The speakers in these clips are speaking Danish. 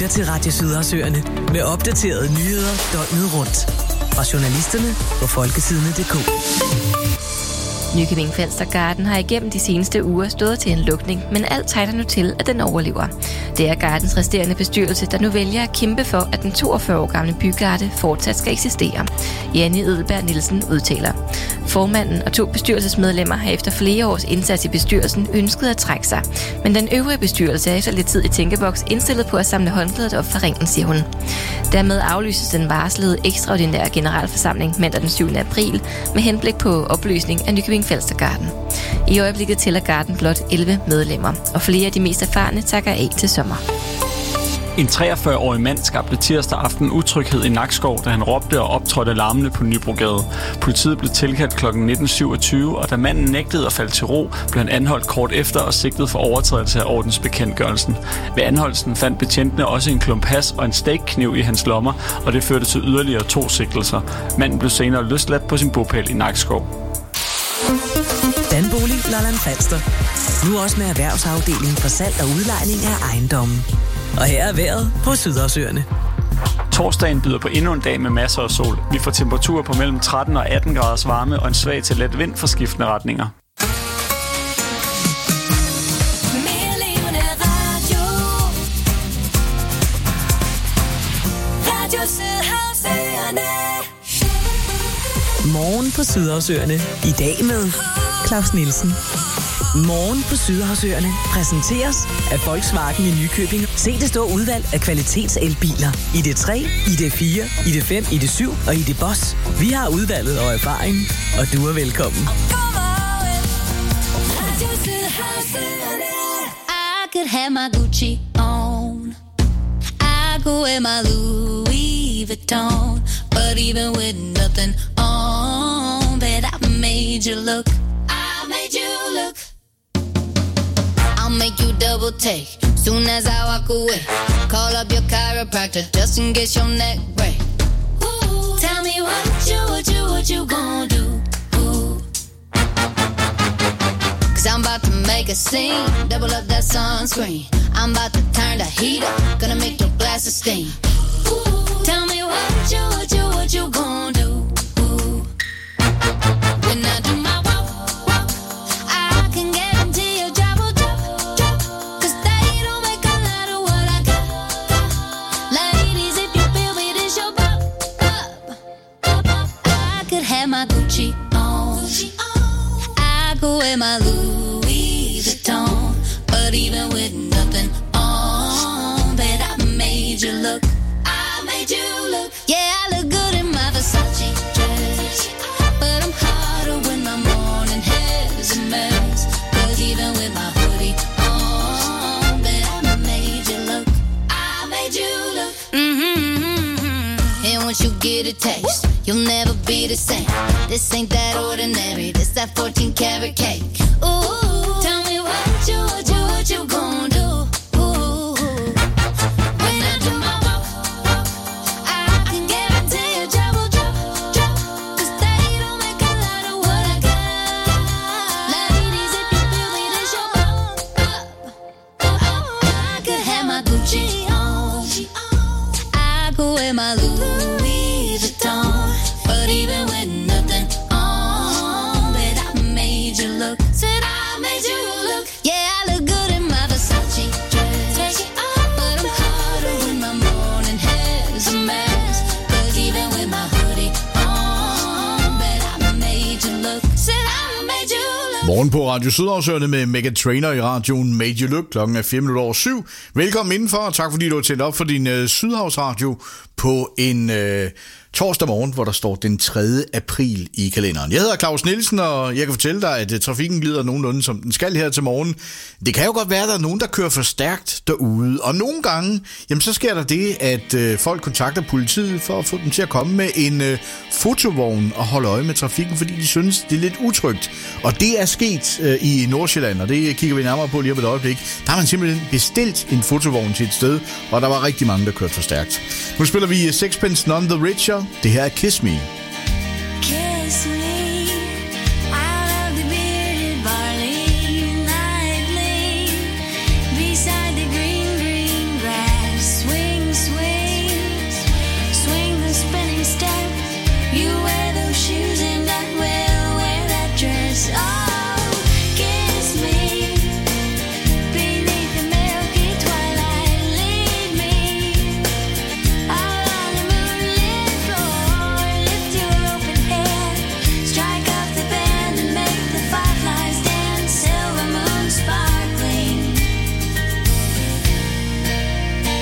lytter til Radio Sydersøerne med opdaterede nyheder døgnet rundt. Fra journalisterne på folketidene.dk. Nykøbing Falster Garden har igennem de seneste uger stået til en lukning, men alt tegner nu til, at den overlever. Det er Gardens resterende bestyrelse, der nu vælger at kæmpe for, at den 42 år gamle bygarde fortsat skal eksistere. Janne Edelberg Nielsen udtaler. Formanden og 2 bestyrelsesmedlemmer har efter flere års indsats i bestyrelsen ønsket at trække sig, men den øvrige bestyrelse er efter lidt tid i tænkeboks indstillet på at samle håndklædet op for ringen, siger hun. Dermed aflyses den varslede ekstraordinære generalforsamling mandag den 7. april med henblik på opløsning af Nykøbing Falster Garden. I øjeblikket tæller Garden blot 11 medlemmer, og flere af de mest erfarne takker af til sommer. En 43-årig mand skabte tirsdag aften utryghed i Nakskov, da han råbte og optrådte larmende på Nybrogade. Politiet blev tilkaldt kl. 19.27, og da manden nægtede at falde til ro, blev han anholdt kort efter og sigtet for overtrædelse af ordensbekendtgørelsen. Ved anholdelsen fandt betjentene også en klump hash og en steakkniv i hans lommer, og det førte til yderligere 2 sigtelser. Manden blev senere løsladt på sin bopæl i Nakskov. Danbolig Lolland Falster. Nu også med erhvervsafdelingen for salg og udlejning af ejendommen. Og her er vejret på Sydersøerne. Torsdagen byder på endnu en dag med masser af sol. Vi får temperaturer på mellem 13 og 18 graders varme og en svag til let vind fra skiftende retninger. Morgen på Sydersøerne. I dag med Claus Nielsen. Morgen på Sydersøerne præsenteres af Volkswagen i Nykøbing. Se det store udvalg af kvalitetselbiler. ID3, ID4, ID5, ID7 og ID Boss. Vi har udvalget og erfaring, og du er velkommen. I could have my Gucci on. I could wear my Louis Vuitton. But even with nothing on, bet I made you look. I made you look. I'll make you double take soon as I walk away. Call up your chiropractor just in case your neck break. Ooh, tell me what you gonna do? Ooh. 'Cause I'm about to make a scene, double up that sunscreen. I'm about to turn the heat up, gonna make your glasses steam. Ooh, tell me what you gonna do? Ooh. When I do my walk, I can guarantee your job will drop. 'Cause they don't make a lot of what I got. Ladies, if you feel me, this your pop. I could have my Gucci on. I could wear my Louis Vuitton. But even with nothing on, bet I made you look. Yeah, I look good in my Versace dress, but I'm hotter when my morning hair's a mess. 'Cause even with my hoodie on, bet I made you look. I made you look. And once you get a taste, you'll never be the same. This ain't that ordinary, this that 14 karat cake. Ooh, tell me what you gonna do? My Louis Vuitton, but even with nothing on, bet I made you look. Said I made you look. Yeah, I look good in my Versace dress. Take it off, but I'm hotter when my morning hair's a mess. 'Cause even with my hoodie on, bet I made you look. Said I made you look. Morgen på Radio Sydersøerne med Meghan Trainor i radioen Made You Look. Klokken er 7:05. Velkommen indenfor, og tak fordi du har tændt op for din Sydhavsradio på en torsdag morgen, hvor der står den 3. april i kalenderen. Jeg hedder Claus Nielsen, og jeg kan fortælle dig, at trafikken glider nogenlunde som den skal her til morgen. Det kan jo godt være, at der er nogen, der kører for stærkt derude, og nogle gange, jamen så sker der det, at folk kontakter politiet for at få dem til at komme med en fotovogn og holde øje med trafikken, fordi de synes, det er lidt utrygt. Og det er sket i Nordsjælland, og det kigger vi nærmere på lige om et øjeblik. Der har man simpelthen bestilt en fotovogn til et sted, og der var rigtig mange, der kørte for stærkt. Nu spiller vi Sixpence None the Richer. Det her er Kiss Me. Kiss me out of the bearded barley nightly beside the green grass swing.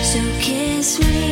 So kiss me.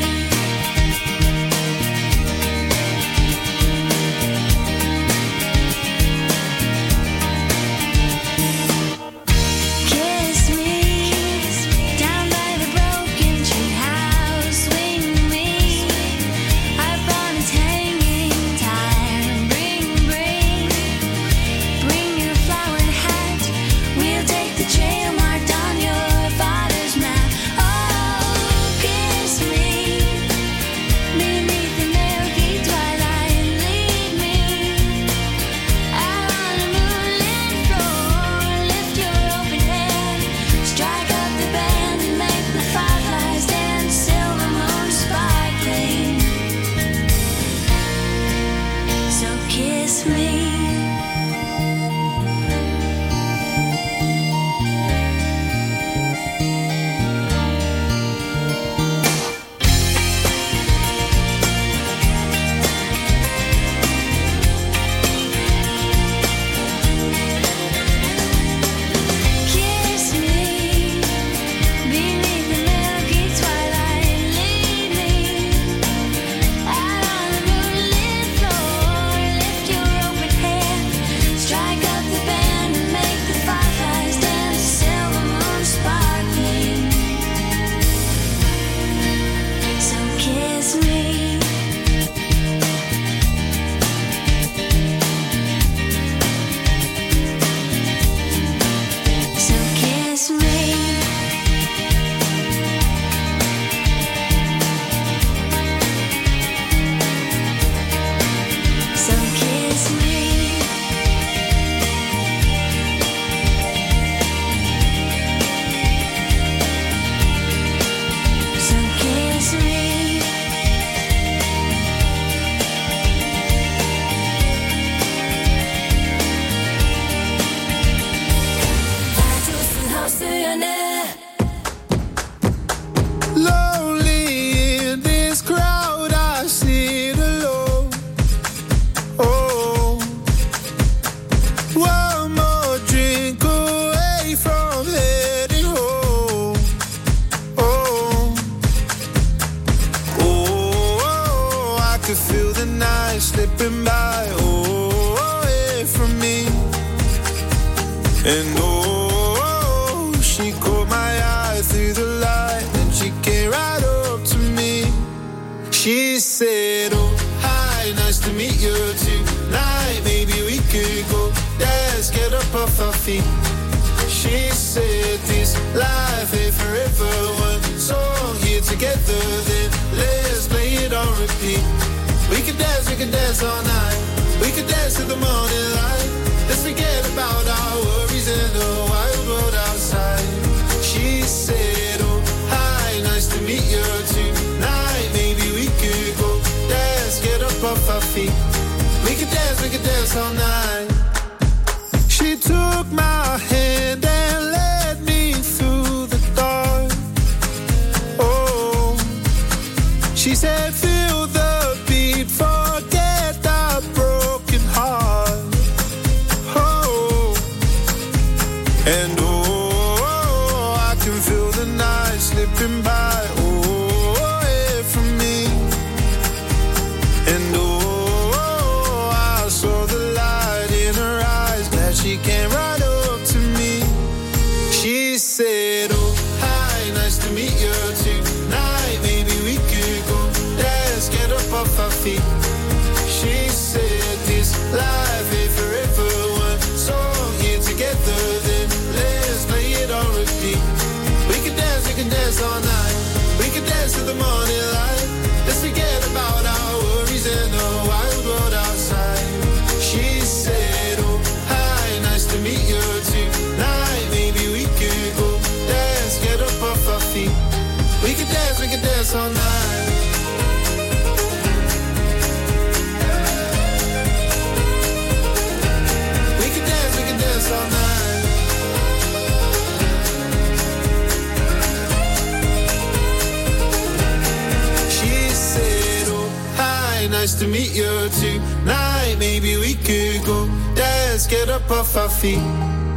Nice to meet you tonight. Maybe we could go dance, get up off our feet.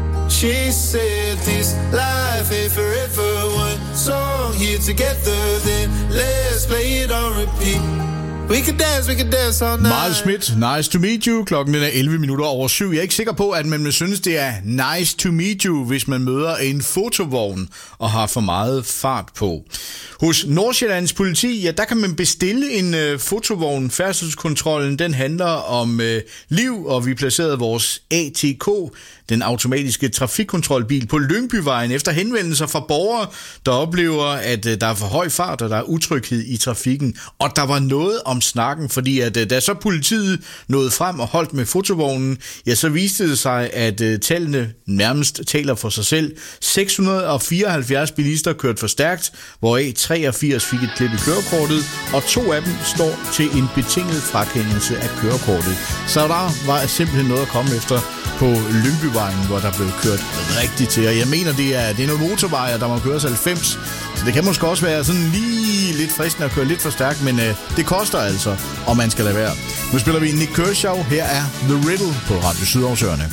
She said this life ain't forever. One song here together, then Let's play it on repeat. We can dance all night. Miles Smith, Nice to Meet You. Klokken er 7:11. Jeg er ikke sikker på, at man synes, det er nice to meet you, hvis man møder en fotovogn og har for meget fart på. Hos Nordsjællands politi, ja, der kan man bestille en fotovogn. Færdselskontrollen, den handler om liv, og vi placerede vores ATK, den automatiske trafikkontrolbil, på Lyngbyvejen efter henvendelser fra borgere, der oplever, at der er for høj fart, og der er utryghed i trafikken. Og der var noget om snakken, fordi at da så politiet nåede frem og holdt med fotovognen, ja, så viste det sig, at tallene nærmest taler for sig selv. 674 bilister kørte for stærkt, hvoraf 83 fik et klip i kørekortet, og 2 af dem står til en betinget frakendelse af kørekortet. Så der var simpelthen noget at komme efter på Lyngbyvejen, hvor der blev kørt rigtigt til. Og jeg mener, det er noget motorvej, og der må køres 90. Så det kan måske også være sådan lige lidt fristende at køre lidt for stærkt, men det koster altså, og man skal lade være. Nu spiller vi Nick Kershaw. Her er The Riddle på Radio Sydhavsørene.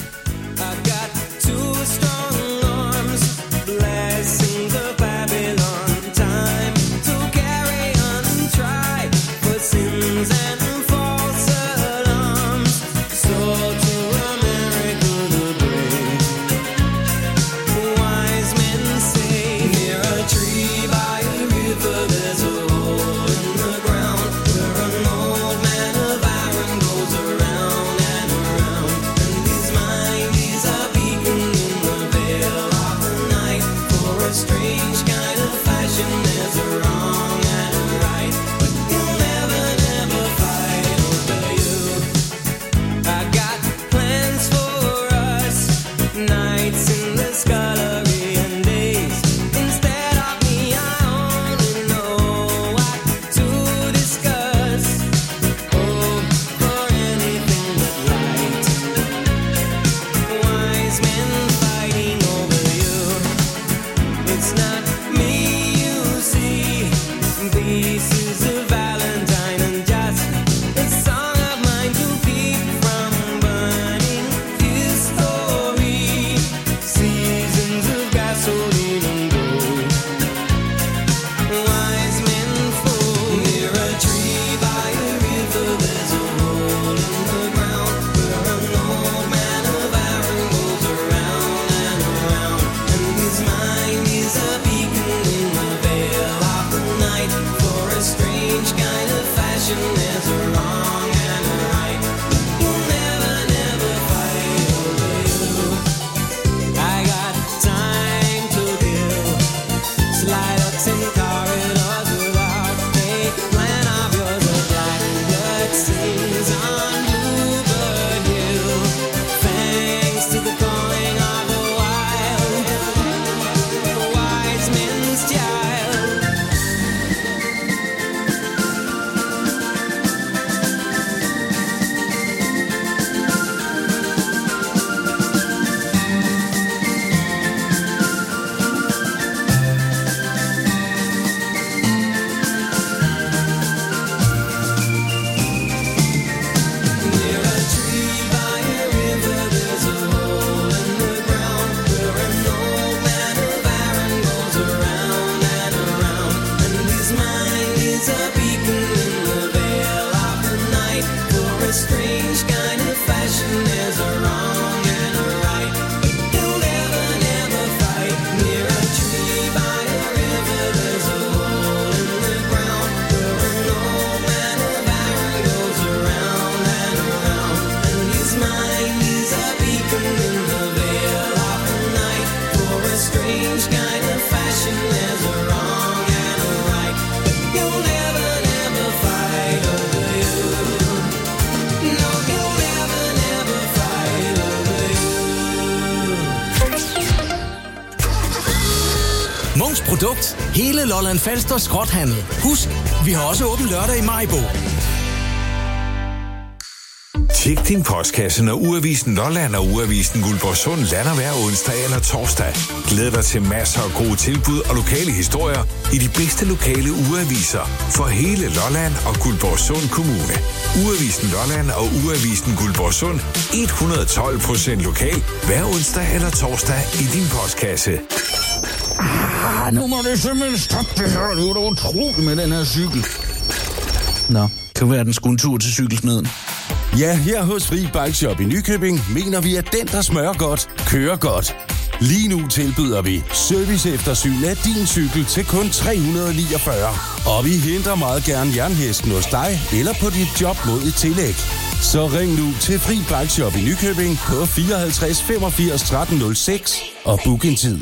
Produkt. Hele Lolland Falster skrothandel. Husk, vi har også åbent lørdag i Maribo. Tjek din postkasse, når Ugeavisen Lolland og Ugeavisen Guldborgsund lander hver onsdag eller torsdag. Glæd dig til masser af gode tilbud og lokale historier i de bedste lokale ugeaviser for hele Lolland og Guldborgsund Kommune. Ugeavisen Lolland og Ugeavisen Guldborgsund 112% lokal hver onsdag eller torsdag i din postkasse. Nu må det simpelthen stoppe det her. Det er da utroligt med den her cykel. Nå, kan være den skulle en tur til cykelsmeden. Ja, her hos Fri Bike Shop i Nykøbing mener vi, at den, der smører godt, kører godt. Lige nu tilbyder vi serviceeftersyn af din cykel til kun 349. Og vi henter meget gerne jernhesten hos dig eller på dit job mod et tillæg. Så ring nu til Fri Bike Shop i Nykøbing på 54 85 13 06 og book en tid.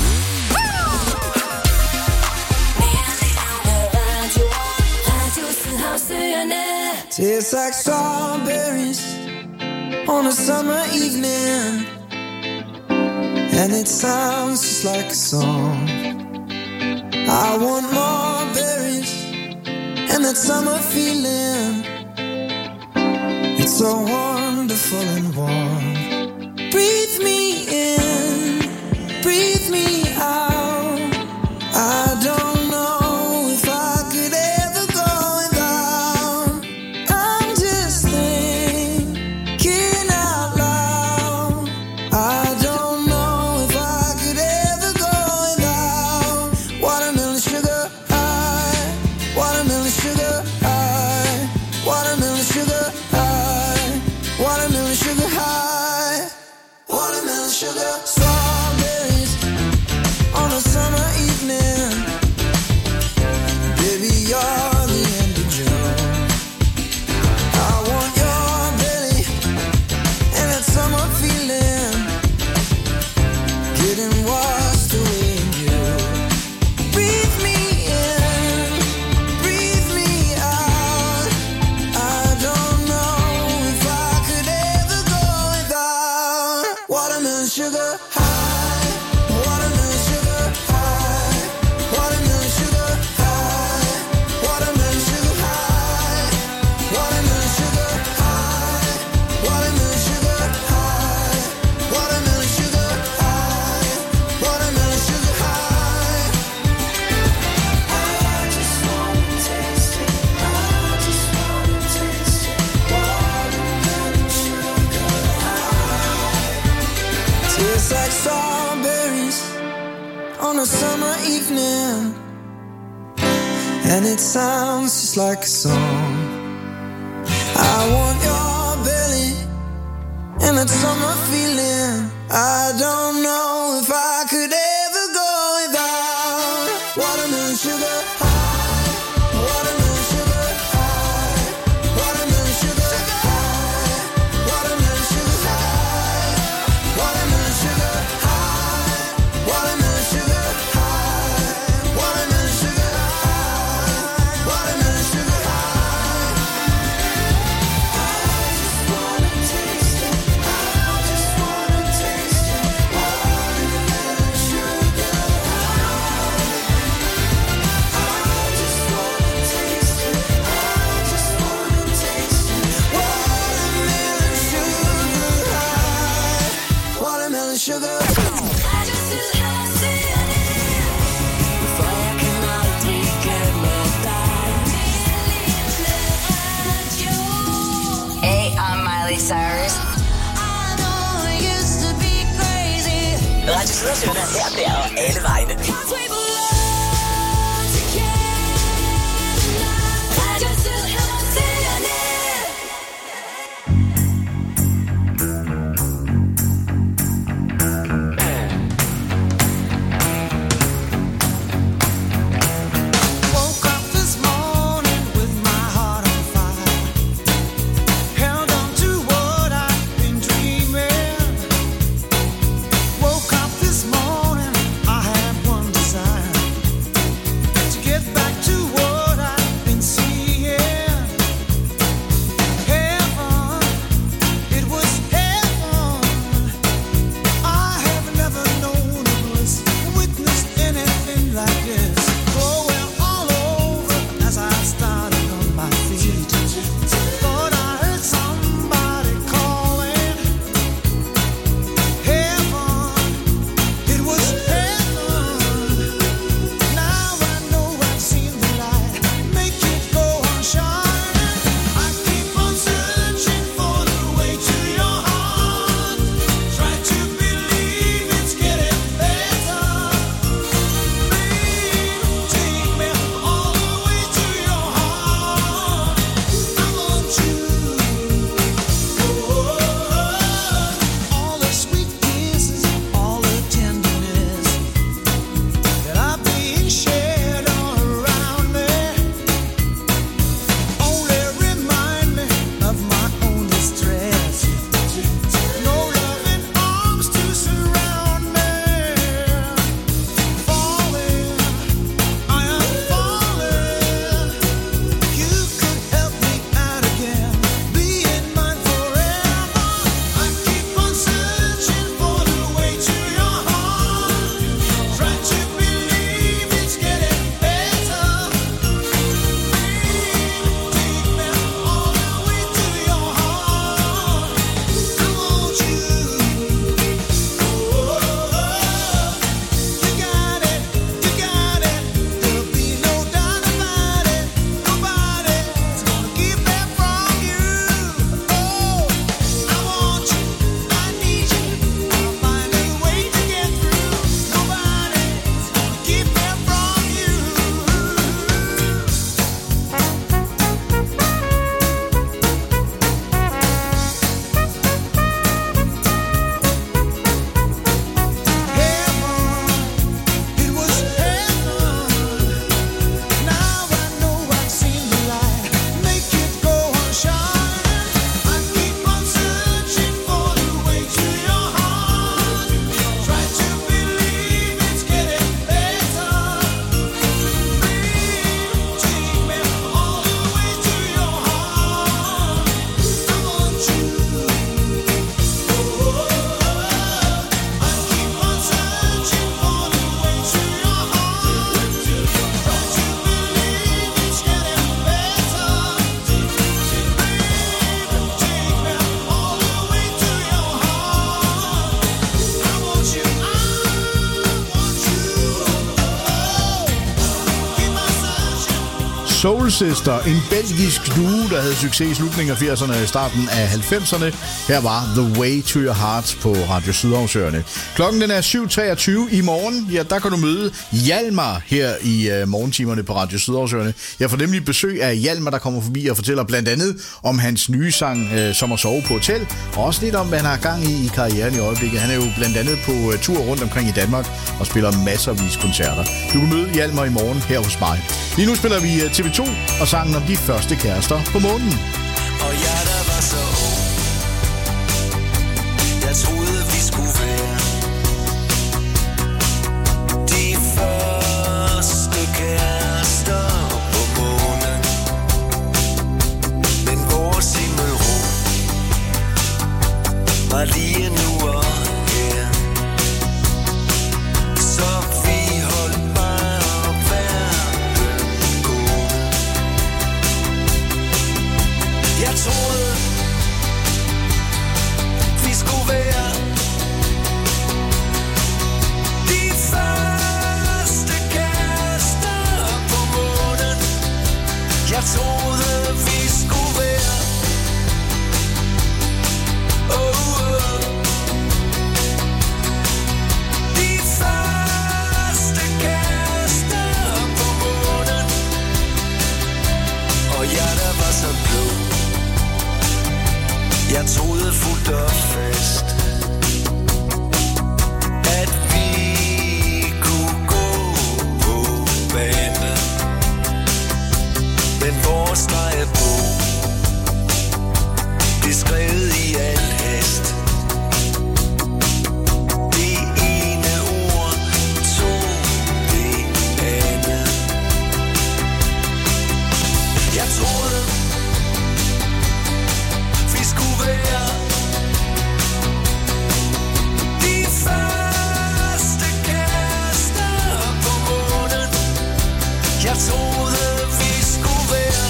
Tastes like strawberries on a summer evening, and it sounds just like a song. I want more berries and that summer feeling. It's so wonderful and warm. Breathe me in, breathe me out. I don't know if I could ever go without. I'm just thinking out loud. I don't know if I could ever go without watermelon sugar high, watermelon sugar high, watermelon sugar high, watermelon sugar high, watermelon sugar. Strawberries on a summer evening. Baby, you're the end of June. I want your belly and that summer feeling, getting washed away in you. Breathe me in, breathe me out. I don't know if I could ever go without watermelon sugar high, watermelon sugar high, watermelon sugar high, watermelon sugar high, watermelon sugar high, watermelon sugar high, watermelon sugar high, watermelon sugar high. I just wanna taste it, I just wanna taste it, watermelon sugar high. Tastes like strawberries on a summer evening, and it sounds just like a song. I want your belly and that summer feeling. I don't know if I could ever go without watermelon sugar high, watermelon sugar high, watermelon sugar high, watermelon sugar high, watermelon sugar high, watermelon sugar high, watermelon sugar high, watermelon sugar high. I just wanna taste it, I just wanna taste it, watermelon sugar high. I just wanna taste it, I just wanna taste it, watermelon sugar high, watermelon sugar. Hey, I'm Miley Cyrus. Radio Sydersøerne er her, der og alle vegne. Woke up this morning with my heart on fire, held on to what I've been dreaming. Woke up this morning, I had one desire. Soul Sister, en belgisk duo, der havde succes i slutningen af 80'erne og starten af 90'erne. Her var The Way to Your Heart på Radio Sydhavsøerne. Klokken den er 7.23 i morgen. Ja, der kan du møde Hjalmar her i morgentimerne på Radio Sydhavsøerne. Jeg får nemlig besøg af Hjalmar, der kommer forbi og fortæller blandt andet om hans nye sang Som at sove på hotel, og også lidt om, hvad han har gang i karrieren i øjeblikket. Han er jo blandt andet på tur rundt omkring i Danmark og spiller masservis koncerter. Du kan møde Hjalmar i morgen her hos mig. Lige nu spiller vi TV2 og sangen om de første kærester på månen. Og jeg der var så ung, jeg troede vi skulle være de første kærester på månen. Men vores himmelrum var lige nu og her, så vi holdt bare verden gående. Jeg troede vi skulle være de første kærester på månen. Jeg troede vi skulle være de første kærester på månen. Og jeg der var så klog, jeg troede fuldt og fast, at vi kunne gå på banen. Men vores drejebog blev skrevet i al hast. Det ene ord tog det andet. Jeg troede vi skulle være de første kærester på månen. Jeg troede vi skulle være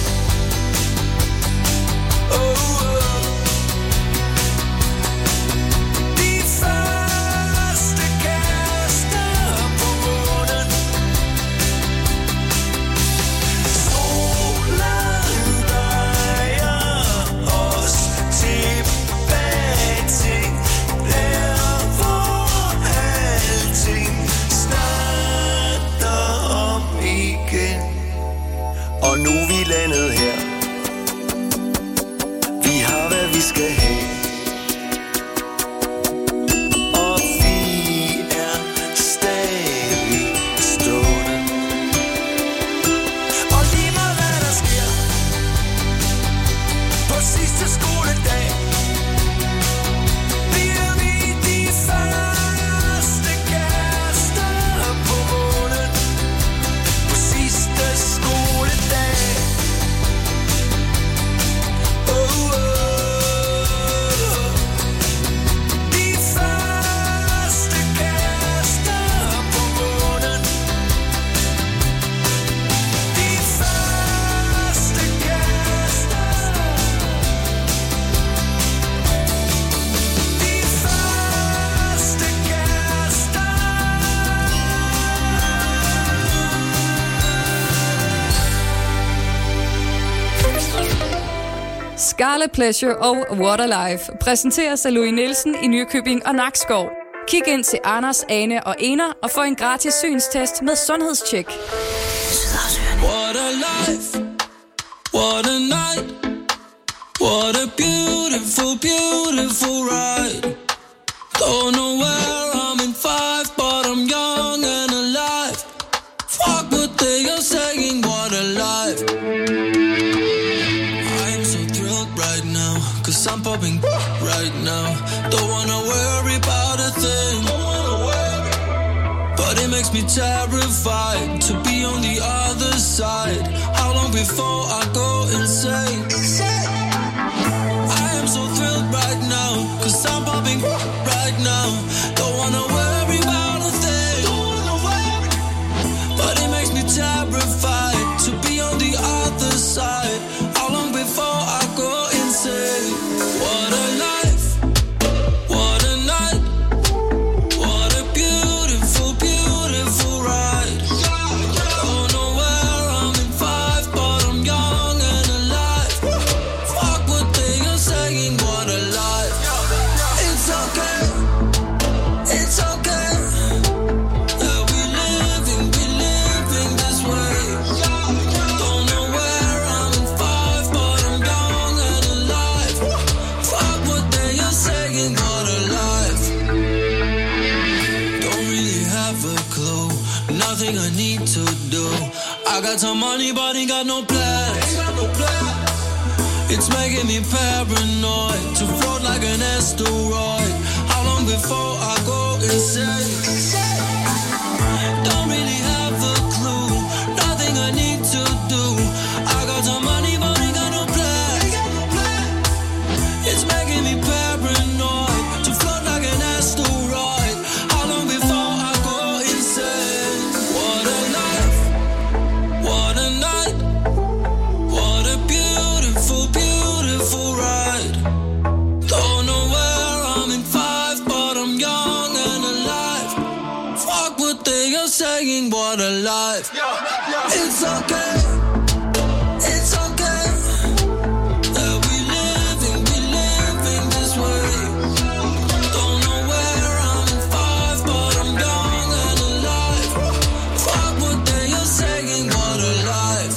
de første kærester på månen. Solen drejer os tilbage til der, hvor alting starter om igen. Og nu er vi landet her. Vi har hvad vi skal have, og vi er stadig stående. Og lige meget hvad der sker på sidste skoledag, bliver vi de første kærester på månen. På sidste skoledag. De første kærester på månen. De første kærester. De første kærester. Scarlet Pleasure og Waterlife præsenteres af Louis Nielsen i Nykøbing og Nakskov. Kig ind til Anders, Ane og Ener og få en gratis synstest med sundhedstjek. What a life, what a night, what a beautiful, beautiful ride. Don't know where I'm in 5, but I'm young and alive. Fuck what they are saying, what a life. I'm so thrilled right now, 'cause I'm popping right now. Don't wanna worry about a thing, but it makes me terrified to be on the other side. How long before I go insane? I am so thrilled right now, 'cause I'm popping right now. Don't wanna worry about a thing, but it makes me terrified to be on the other side. How long before I go insane? What a life, what a night, what a beautiful, beautiful ride. Don't know where I'm in 5, got some money, but ain't got no plans. It's making me paranoid to float like an asteroid. How long before I go insane? Don't really have a clue. Nothing I need to do. I got some money, but ain't got no plans. It's making me paranoid to float like an asteroid. How long before I go insane? What a life, what a night, what a beautiful, beautiful ride. Don't know where I'm in 5, but I'm young and alive. Fuck what they are saying, what a life. It's okay, it's okay that we living this way. Don't know where I'm in 5, but I'm young and alive. Fuck what they are saying, what a life.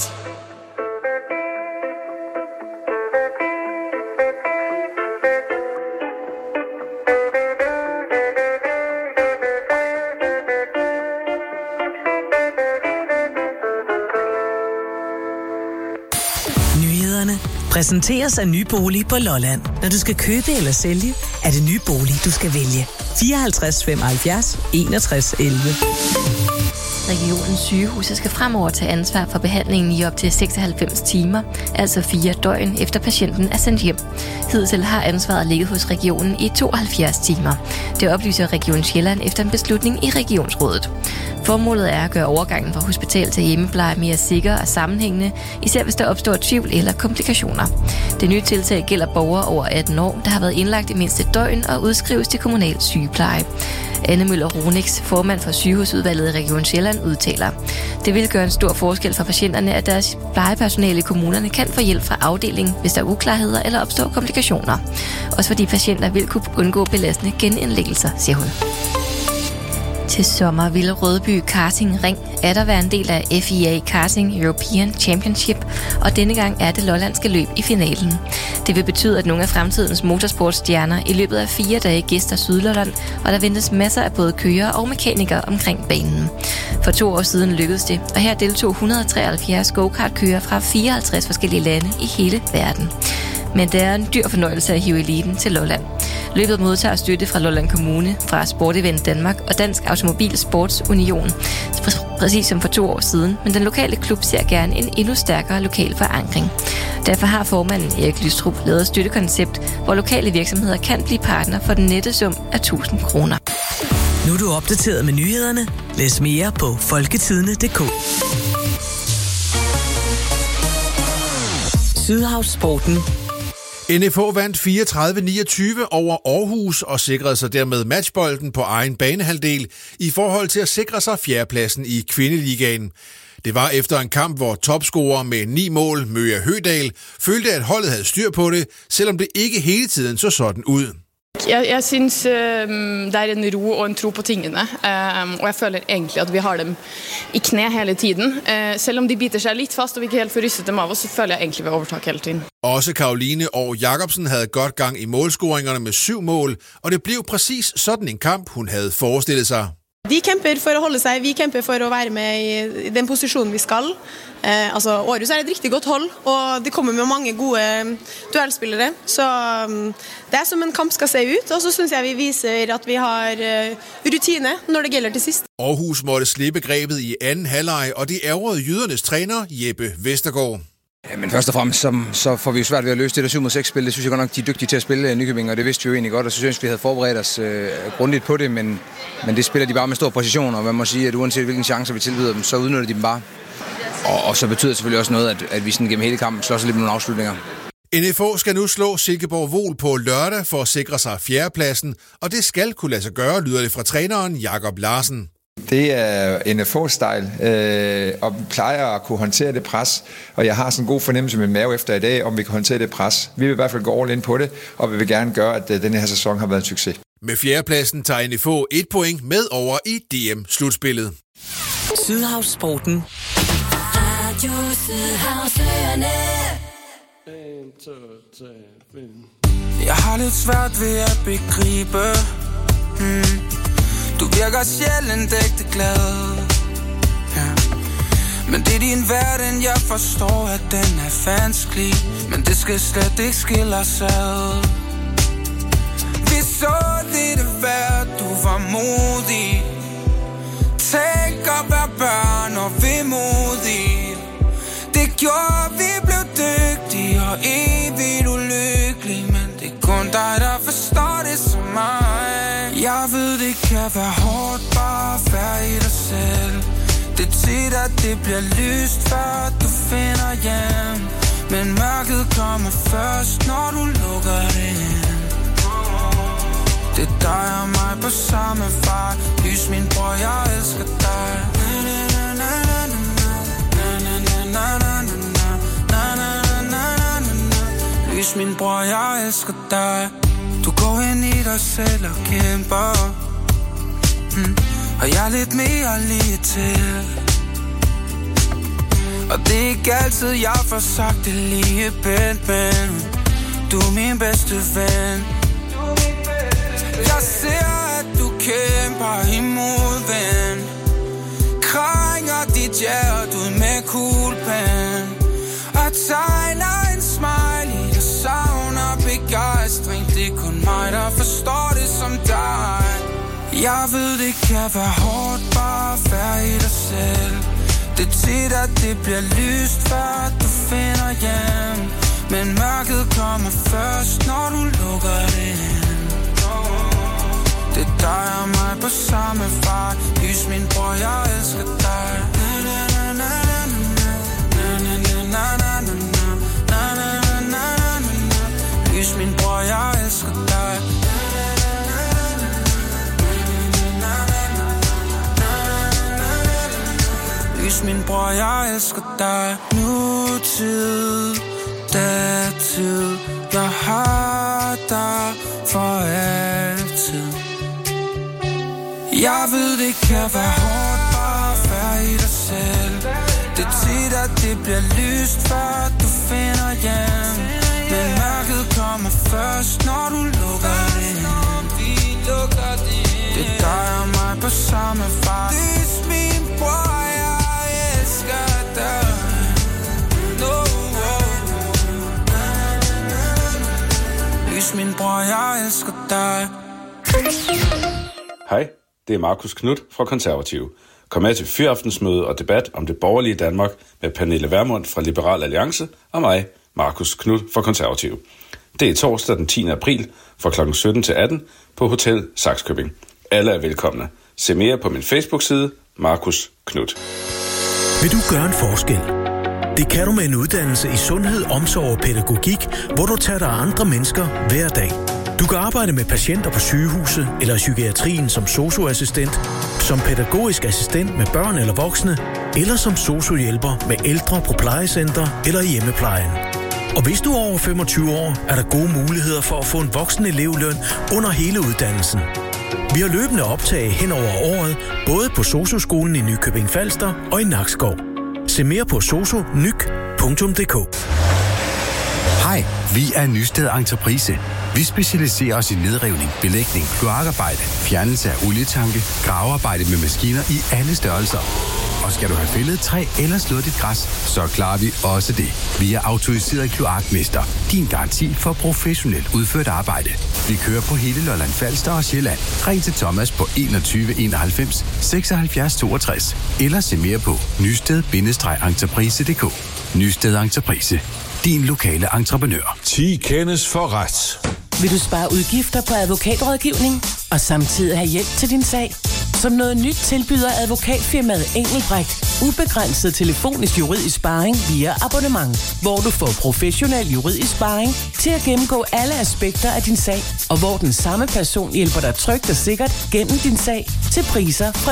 Nyhederne præsenteres af Nybolig på Lolland. Når du skal købe eller sælge, er det Nybolig, du skal vælge. 54 75 61 11. Regionens sygehuse skal fremover tage ansvar for behandlingen i op til 96 timer, altså 4 døgn efter patienten er sendt hjem. Hidtil har ansvaret ligget hos regionen i 72 timer. Det oplyser Region Sjælland efter en beslutning i regionsrådet. Formålet er at gøre overgangen fra hospital til hjemmepleje mere sikker og sammenhængende, især hvis der opstår tvivl eller komplikationer. Det nye tiltag gælder borgere over 18 år, der har været indlagt i mindst et døgn og udskrives til kommunal sygepleje. Anne Møller Ronix, formand for sygehusudvalget i Region Sjælland, udtaler: Det vil gøre en stor forskel for patienterne, at deres plejepersonale i kommunerne kan få hjælp fra afdelingen, hvis der er uklarheder eller opstår komplikationer. Også fordi patienter vil kunne undgå belastende genindlæggelser, siger hun. Til sommer vil Rødby Karting Ring atter være en del af FIA Karting European Championship, og denne gang er det lollandske løb i finalen. Det vil betyde, at nogle af fremtidens motorsportstjerner i løbet af 4 dage gæster Sydlolland, og der ventes masser af både kørere og mekanikere omkring banen. For 2 år siden lykkedes det, og her deltog 173 go-kart-kørere fra 54 forskellige lande i hele verden. Men det er en dyr fornøjelse at hive eliten til Lolland. Løbet modtager støtte fra Lolland Kommune, fra Sport Event Danmark og Dansk Automobil Sports Union, præcis som for 2 år siden, men den lokale klub ser gerne en endnu stærkere lokal forankring. Derfor har formanden Erik Lystrup lavet et støttekoncept, hvor lokale virksomheder kan blive partner for den nette sum af 1000 kroner. Nu er du opdateret med nyhederne. Læs mere på folketidene.dk. Sydhavssporten. NFH vandt 34-29 over Aarhus og sikrede sig dermed matchbolden på egen banehalvdel i forhold til at sikre sig fjerdepladsen i kvindeligaen. Det var efter en kamp, hvor topscorer med 9 mål, Møja Høgdal, følte, at holdet havde styr på det, selvom det ikke hele tiden så sådan ud. Jeg synes det er en ro og en tro på tingene, og jeg føler egentlig at vi har dem i knæ hele tiden. Selv om de biter sig lidt fast, og vi ikke helt får rystet dem av oss, så føler jeg egentlig, at vi overtager hele tiden. Også Karoline og Jacobsen havde godt gang i målscoringerne med 7 mål, og det blev præcis sådan en kamp, hun havde forestillet sig. De kæmper for at holde sig, vi kæmper for at være med i den position vi skal. Altså Aarhus er et rigtig godt hold, og det kommer med mange gode duellspillere, så det er som en kamp skal se ut, og så synes jeg vi viser at vi har rutine når det gælder til sidst. Aarhus måtte slippe grebet i anden halvleg, og det ærgerede jydernes træner Jeppe Vestergaard. Ja, men først og fremmest så får vi jo svært ved at løse det der 7-mod-6-spil. Det synes jeg godt nok, de er dygtige til at spille i Nykøbing, og det vidste vi jo egentlig godt, og så synes vi havde forberedt os grundigt på det, men det spiller de bare med stor præcision, og man må sige, at uanset hvilken chancer vi tilbyder dem, så udnytter de dem bare. Og så betyder det selvfølgelig også noget, at vi sådan gennem hele kampen slår sig lidt med nogle afslutninger. NFH skal nu slå Silkeborg Vol på lørdag for at sikre sig fjerdepladsen, og det skal kunne lade sig gøre, lyder det fra træneren Jakob Larsen. Det er NFH-style, og vi plejer at kunne håndtere det pres, og jeg har sådan en god fornemmelse med mave efter i dag, om vi kan håndtere det pres. Vi vil i hvert fald gå all in på det, og vi vil gerne gøre, at denne her sæson har været en succes. Med fjerdepladsen tager NFH 1 point med over i DM-slutspillet. Sydhavssporten. Radio Sydhavsøerne. 1, 2, 3, 5. Jeg har lidt svært ved at begribe. Du virker sjældent ægte glad. Ja. Men det er din verden, jeg forstår, at den er vanskelig. Men det skal slet ikke skille os ad. Vi så lidt værd, du var modig. Tænk at være børn og vemodig. Det gjorde, vi blev dygtige og evigt ulykkelige. Men det er kun dig, der forstår det som mig. Jeg ved, det kan være hårdt bare at være i dig selv. Det er tit, at det bliver lyst, før du finder hjem. Men mørket kommer først, når du lukker det ind. Det er dig og mig på samme vej. Lys min bror, jeg elsker dig. Lys min bror, jeg elsker dig. Du går ind i dig selv og kæmper. Og jeg er lidt mere lige til. Og det er ikke altid, jeg får sagt det lige pænt, men du er min bedste ven. Jeg ser, at du kæmper imod ven. Krænger dit hjerte ud med kuglepen. Og tegner en smiley, der savner begejstring. Det er kun mig, der forstår det som dig. Jeg ved, det kan være hårdt bare at være i dig selv. Det er tit, at det bliver lyst, før du finder hjem. Men mørket kommer først, når du lukker det ind. Det er dig og mig på samme vej. Lys min bror, jeg elsker dig. Lys min bror, jeg elsker dig. Lys min bror, jeg elsker dig. Nutid, datid, jeg har dig for altid. Jeg ved, det kan være hårdt bare at være i dig selv. Det er tit, at det bliver lyst, før du finder hjem. Men mørket kommer først, når du lukker det ind. Det er dig og mig på samme vej. Lys min bror, jeg elsker dig. Lys min bror, jeg elsker dig. Hej, det er Markus Knudt fra Konservative. Kom med til fyraftensmøde og debat om det borgerlige Danmark med Pernille Vermund fra Liberal Alliance og mig, Markus Knudt fra Konservative. Det er torsdag den 10. april fra kl. 17 til 18 på Hotel Saxkøbing. Alle er velkomne. Se mere på min Facebook-side, Markus Knudt. Vil du gøre en forskel? Det kan du med en uddannelse i sundhed, omsorg og pædagogik, hvor du tager dig af andre mennesker hver dag. Du kan arbejde med patienter på sygehuset eller psykiatrien som sosu-assistent, som pædagogisk assistent med børn eller voksne, eller som sosu-hjælper med ældre på plejecenter eller i hjemmeplejen. Og hvis du er over 25 år, er der gode muligheder for at få en voksen elevløn under hele uddannelsen. Vi har løbende optag hen over året, både på sosu-skolen i Nykøbing Falster og i Nakskov. Se mere på sosunyk.dk. Hej, vi er Nysted Entreprise. Vi specialiserer os i nedrivning, belægning, kloakarbejde, fjernelse af olietanke, gravearbejde med maskiner i alle størrelser. Og skal du have fældet træ eller slået dit græs, så klarer vi også det. Vi er autoriseret kloakmester. Din garanti for professionelt udført arbejde. Vi kører på hele Lolland Falster og Sjælland. Ring til Thomas på 21 91 76 62. Eller se mere på nysted-entreprise.dk. Nysted Entreprise. Din lokale entreprenør. 10 kendes for ret. Vil du spare udgifter på advokatrådgivning og samtidig have hjælp til din sag? Som noget nyt tilbyder advokatfirmaet Engelbrecht ubegrænset telefonisk juridisk sparring via abonnement, hvor du får professionel juridisk sparring til at gennemgå alle aspekter af din sag, og hvor den samme person hjælper dig trygt og sikkert gennem din sag til priser fra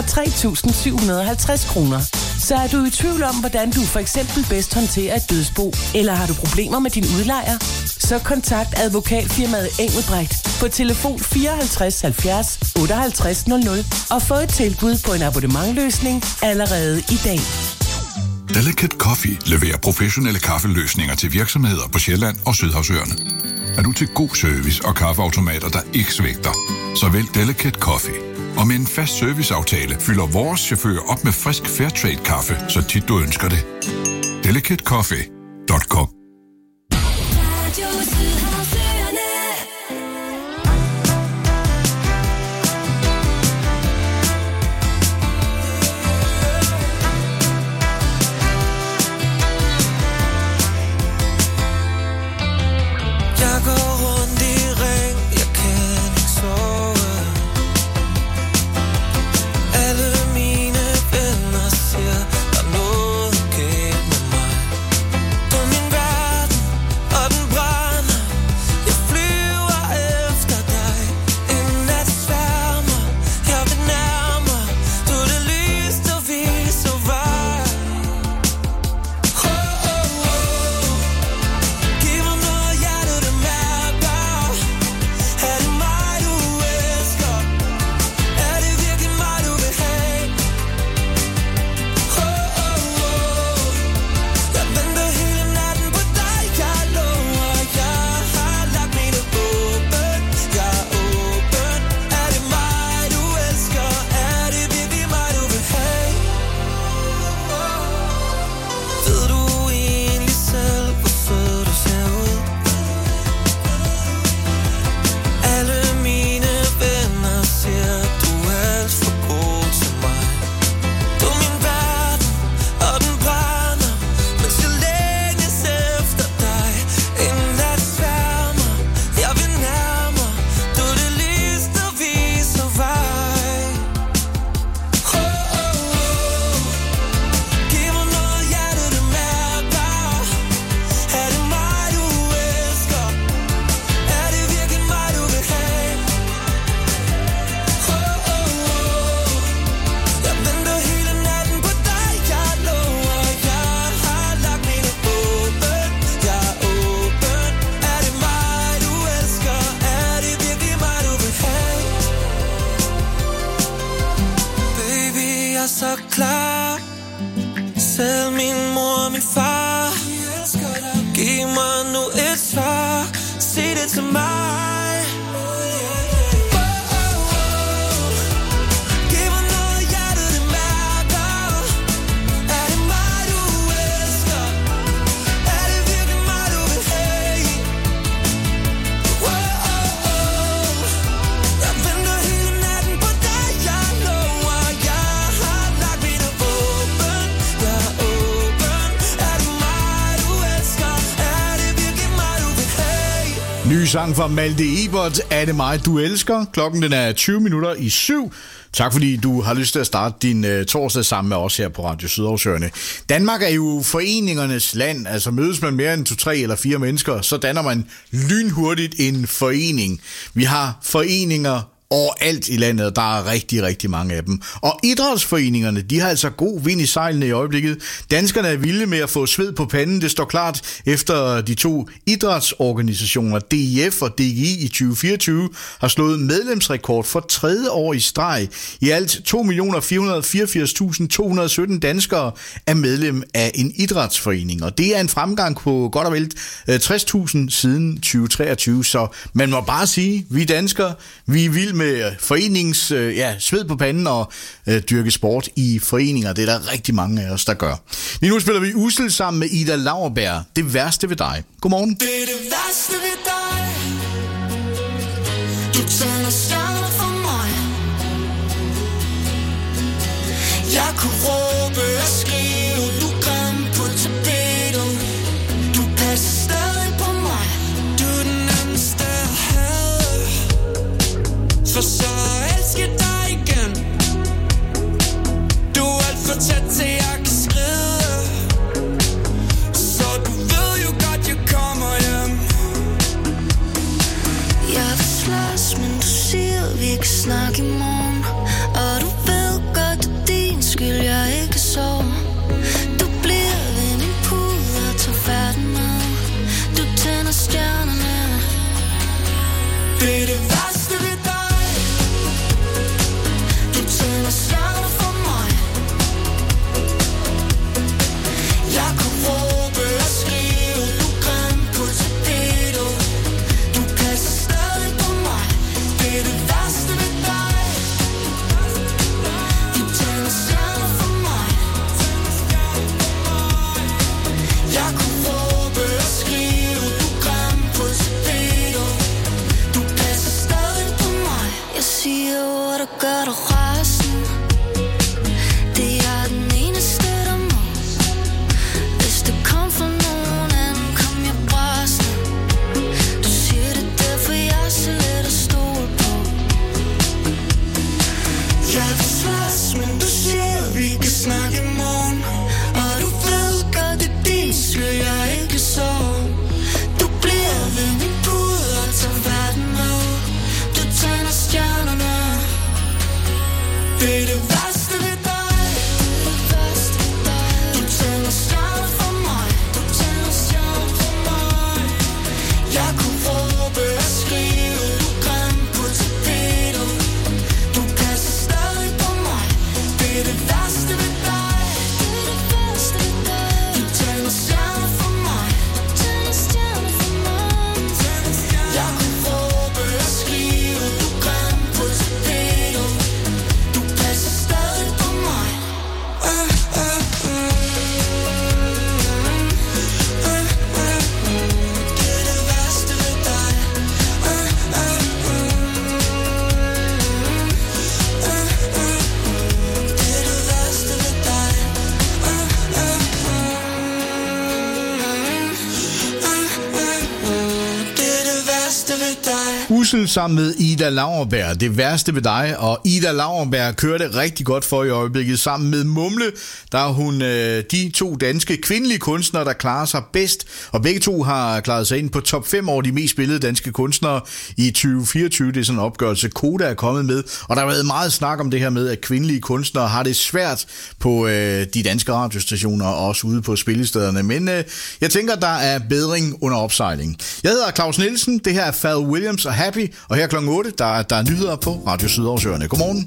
3.750 kroner. Så er du i tvivl om, hvordan du for eksempel bedst håndterer et dødsbo, eller har du problemer med din udlejer? Så kontakt advokatfirmaet Engelbrecht på telefon 54 70 58 00 og få et tilbud på en abonnementløsning allerede i dag. Delicate Coffee leverer professionelle kaffeløsninger til virksomheder på Sjælland og Sydhavsøerne. Er du til god service og kaffeautomater, der ikke svigter, så vælg Delicate Coffee. Og med en fast serviceaftale fylder vores chauffør op med frisk Fairtrade-kaffe, så tit du ønsker det. delicatecoffee.com. Ny sang fra Malte Ebert, Er det mig, du elsker? Klokken den er 7:20. Tak fordi du har lyst til at starte din torsdag sammen med os her på Radio Sydhavsøerne. Danmark er jo foreningernes land, altså mødes man mere end 2, 3 eller 4 mennesker, så danner man lynhurtigt en forening. Vi har foreninger overalt i landet, og der er rigtig, rigtig mange af dem. Og idrætsforeningerne, de har altså god vind i sejlene i øjeblikket. Danskerne er vilde med at få sved på panden, det står klart efter de 2 idrætsorganisationer, DIF og DGI i 2024, har slået medlemsrekord for 3. år i streg. I alt 2.484.217 danskere er medlem af en idrætsforening, og det er en fremgang på godt og vel 60.000 siden 2023, så man må bare sige, vi danskere, vi er vilde med forenings sved på panden og dyrke sport i foreninger. Det er der rigtig mange af os, der gør. Lige nu spiller vi Ussel sammen med Ida Lauerberg. Det værste ved dig. Godmorgen. Det er det værste ved dig. Du tænder stjerner for mig. Jeg kunne råbe og skrive, du grim på tapetet. Du passer stadig på mig. Du er den nemmeste at have. For så elsker dig igen. Du er alt for tæt til jeg kan skride. Så du ved jo godt jeg kommer hjem. Jeg vil slås, men du siger vi kan snakke i morgen. Og du ved godt det er din skyld jeg ikke sover. Du bliver ved min pude og tager færden med. Du tænder stjernerne. Det er det værste ved dig. Ussel sammen med Ida Lauerberg, Det værste ved dig. Og Ida Lauerberg kører det rigtig godt for i øjeblikket. Sammen med Mumle, der er hun de to danske kvindelige kunstnere, der klarer sig bedst. Og begge to har klaret sig ind på top 5 over de mest spillede danske kunstnere i 2024. Det er sådan en opgørelse, Koda er kommet med. Og der har været meget snak om det her med, at kvindelige kunstnere har det svært på de danske radiostationer og også ude på spillestederne. Men jeg tænker, der er bedring under opsejling. Jeg hedder Claus Nielsen, det her er Pharrell Williams og Happy, og her kl. 8, der er nyheder på Radio Sydhavsøerne. Godmorgen.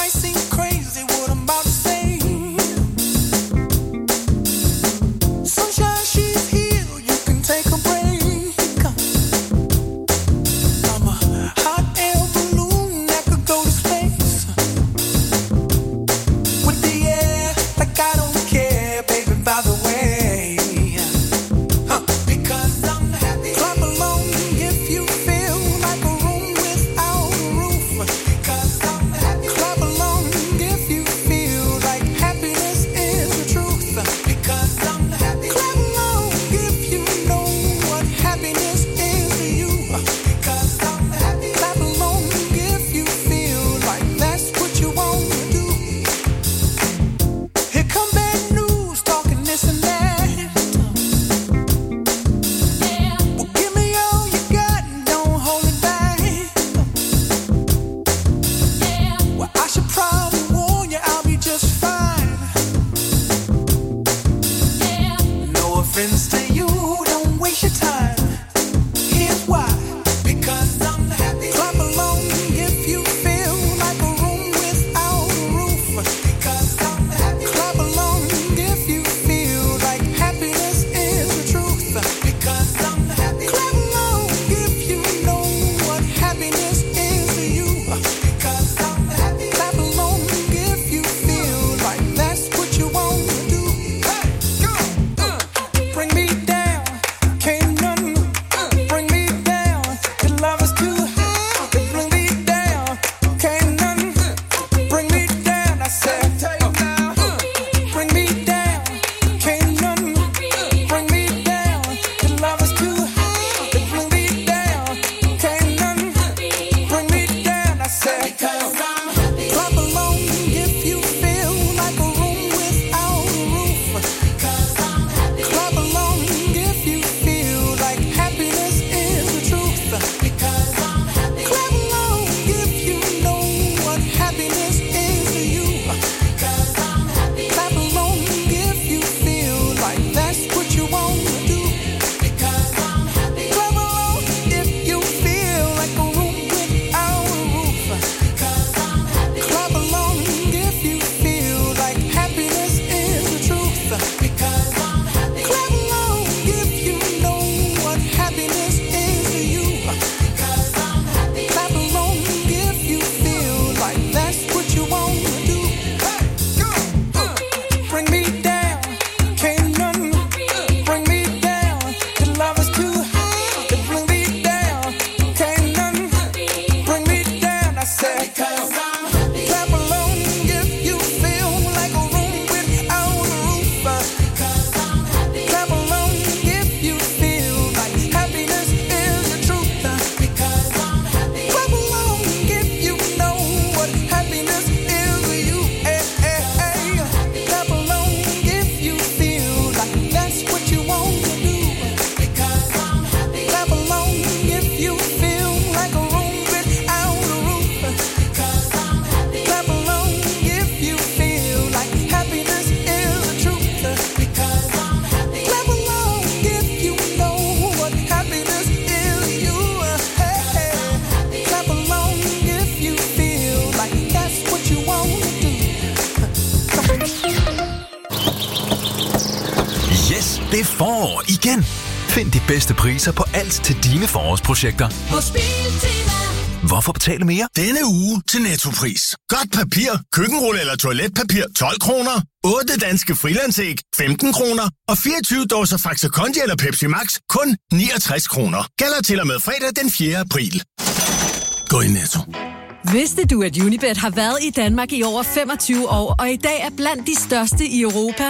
Det er forår igen. Find de bedste priser på alt til dine forårsprojekter. Hos Biltema. Hvorfor betale mere? Denne uge til Nettopris. Godt papir, køkkenrulle eller toiletpapir 12 kroner. 8 danske frilandsæg 15 kroner. Og 24 dåser Faxe Kondi eller Pepsi Max kun 69 kroner. Gælder til og med fredag den 4. april. Gå i Netto. Vidste du, at Unibet har været i Danmark i over 25 år, og i dag er blandt de største i Europa?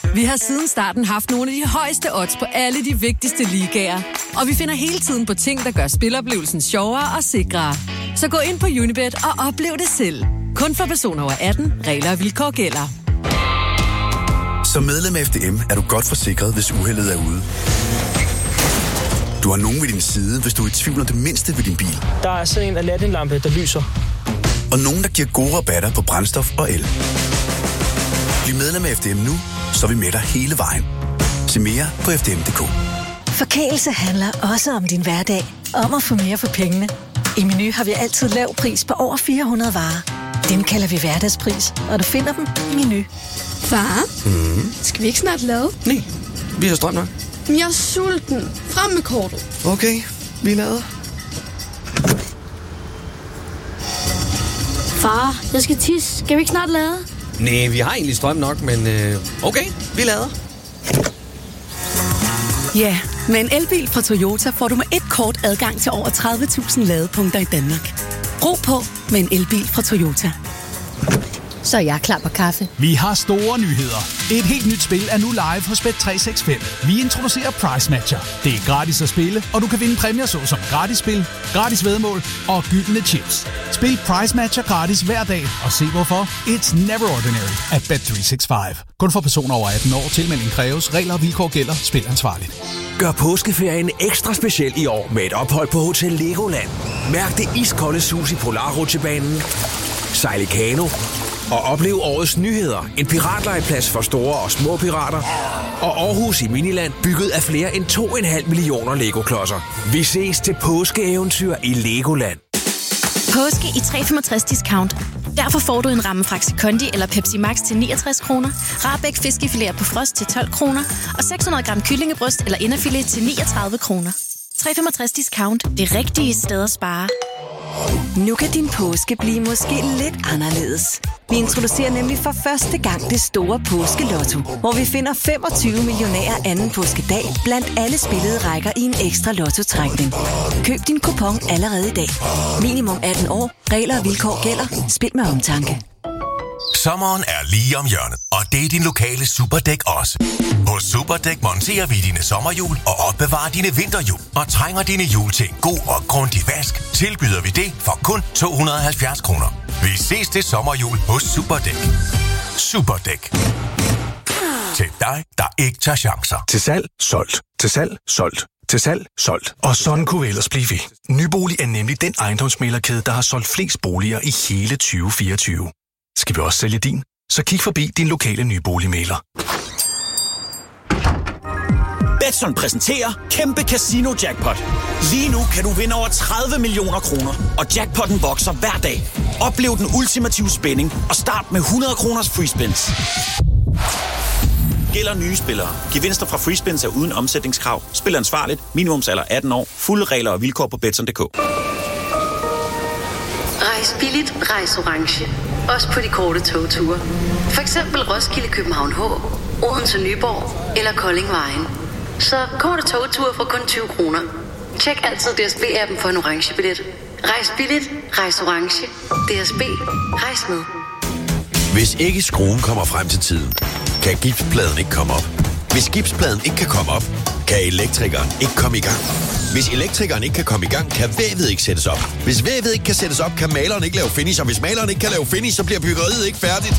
Vi har siden starten haft nogle af de højeste odds på alle de vigtigste ligaer. Og vi finder hele tiden på ting, der gør spiloplevelsen sjovere og sikrere. Så gå ind på Unibet og oplev det selv. Kun for personer over 18. Regler og vilkår gælder. Som medlem af FDM er du godt forsikret, hvis uheldet er ude. Du har nogen ved din side, hvis du er i tvivl om det mindste ved din bil. Der er sådan en Aladdin-lampe, der lyser. Og nogen, der giver gode rabatter på brændstof og el. Bliv medlem af FDM nu, så er vi med dig hele vejen. Se mere på fdm.dk. Forkælelse handler også om din hverdag. Om at få mere for pengene. I Meny har vi altid lav pris på over 400 varer. Dem kalder vi hverdagspris, og du finder dem i Meny. Far, skal vi ikke snart lade? Nej, vi har strøm nok. Jeg er sulten. Frem med kortet. Okay, vi lader. Far, jeg skal tisse. Skal vi ikke snart lade? Nej, vi har egentlig strøm nok, men okay, vi lader. Ja, med en elbil fra Toyota får du med et kort adgang til over 30.000 ladepunkter i Danmark. Ro på med en elbil fra Toyota. Så er jeg klar på kaffe. Vi har store nyheder. Et helt nyt spil er nu live hos Bet365. Vi introducerer Price Matcher. Det er gratis at spille, og du kan vinde præmier såsom gratis spil, gratis væddemål og gyldne chips. Spil Price Matcher gratis hver dag, og se hvorfor. It's never ordinary at Bet365. Kun for personer over 18 år. Tilmelding kræves. Regler og vilkår gælder. Spil ansvarligt. Gør påskeferien ekstra speciel i år med et ophold på Hotel Legoland. Mærk det iskolde sus i Polarrutsjebanen, sejl i kano og oplev årets nyheder. En piratlejeplads for store og små pirater. Og Aarhus i Miniland, bygget af flere end 2,5 millioner Lego-klodser. Vi ses til påskeeventyr i Legoland. Påske i 365 discount. Derfor får du en ramme Faxe Kondi eller Pepsi Max til 69 kroner, Rahbek fiskefilet på frost til 12 kroner og 600 gram kyllingebryst eller inderfilet til 39 kroner. 365 discount. Det rigtige sted at spare. Nu kan din påske blive måske lidt anderledes. Vi introducerer nemlig for første gang det store påskelotto, hvor vi finder 25 millionærer anden påskedag blandt alle spillede rækker i en ekstra lottotrækning. Køb din kupon allerede i dag. Minimum 18 år. Regler og vilkår gælder. Spil med omtanke. Sommeren er lige om hjørnet, og det er din lokale Superdæk også. Hos Superdæk monterer vi dine sommerhjul og opbevarer dine vinterhjul. Og trænger dine hjul til en god og grundig vask, tilbyder vi det for kun 270 kroner. Vi ses til sommerhjul hos Superdæk. Superdæk. Til dig, der ikke tager chancer. Til salg, solgt. Til salg, solgt. Til salg, solgt. Og sådan kunne vi ellers blive ved. Nybolig er nemlig den ejendomsmæglerkæde, der har solgt flest boliger i hele 2024. Skal vi også sælge din? Så kig forbi din lokale nyboligmægler. Betson præsenterer Kæmpe Casino Jackpot. Lige nu kan du vinde over 30 millioner kroner, og jackpotten vokser hver dag. Oplev den ultimative spænding og start med 100 kroners free spins. Gælder nye spillere. Gevinster fra free spins er uden omsætningskrav. Spil ansvarligt. Minimumsalder 18 år. Fulde regler og vilkår på Betson.dk. Rejs billigt, rejs orange. Også på de korte togture. For eksempel Roskilde, København H, Odense, Nyborg eller Kolding Vejen. Så korte togture for kun 20 kroner. Tjek altid DSB-appen for en orange billet. Rejs billigt, rejs orange. DSB, rejs med. Hvis ikke skruen kommer frem til tiden, kan gipspladen ikke komme op. Hvis gipspladen ikke kan komme op, kan elektrikeren ikke komme i gang. Hvis elektrikeren ikke kan komme i gang, kan vævet ikke sættes op. Hvis vævet ikke kan sættes op, kan maleren ikke lave finish. Og hvis maleren ikke kan lave finish, så bliver byggeriet ikke færdigt.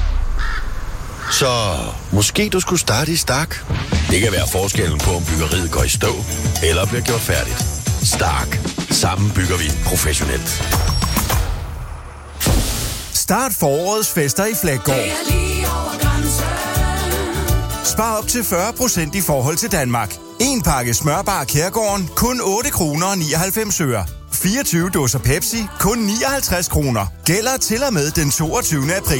Så måske du skulle starte i Stark. Det kan være forskellen på, om byggeriet går i stå eller bliver gjort færdigt. Stark. Sammen bygger vi professionelt. Start forårets fester i Flækgaard. Spar op til 40% i forhold til Danmark. En pakke smørbar Kærgården, kun 8 kroner og 99 øre. 24 dåser Pepsi, kun 59 kroner. Gælder til og med den 22. april.